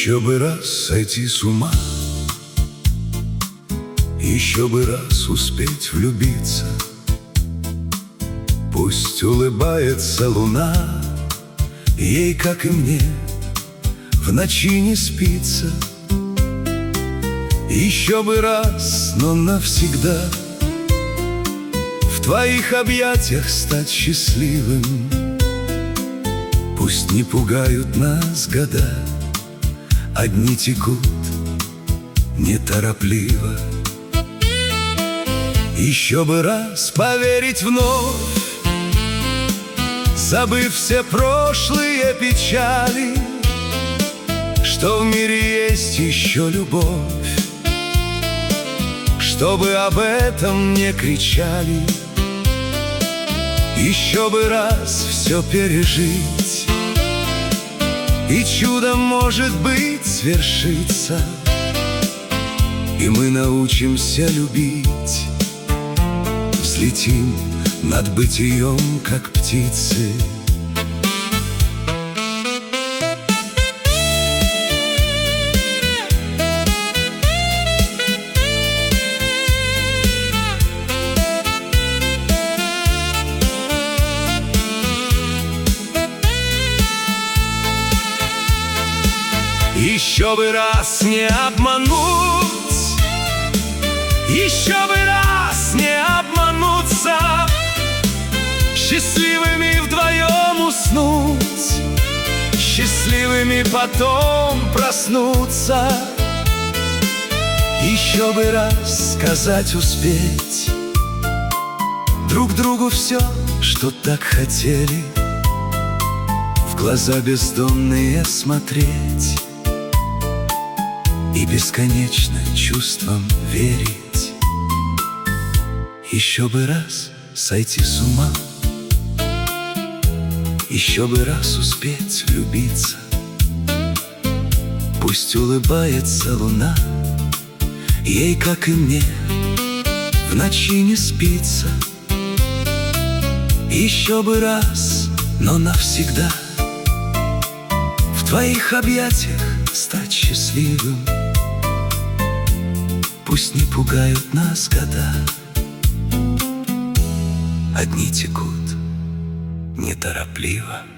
Еще бы раз сойти с ума, еще бы раз успеть влюбиться. Пусть улыбается луна, ей, как и мне, в ночи не спится. Еще бы раз, но навсегда в твоих объятиях стать счастливым. Пусть не пугают нас года, одни текут неторопливо. Еще бы раз поверить вновь, забыв все прошлые печали, что в мире есть еще любовь, чтобы об этом не кричали. Еще бы раз все пережить, и чудо, может быть, свершится, и мы научимся любить. Взлетим над бытием, как птицы. Еще бы раз не обмануть, еще бы раз не обмануться, счастливыми вдвоем уснуть, счастливыми потом проснуться. Еще бы раз сказать успеть друг другу все, что так хотели, в глаза бездонные смотреть и бесконечно чувствам верить. Еще бы раз сойти с ума, еще бы раз успеть влюбиться. Пусть улыбается луна, ей, как и мне, в ночи не спится. Еще бы раз, но навсегда в твоих объятиях стать счастливым. Пусть не пугают нас года, одни текут неторопливо.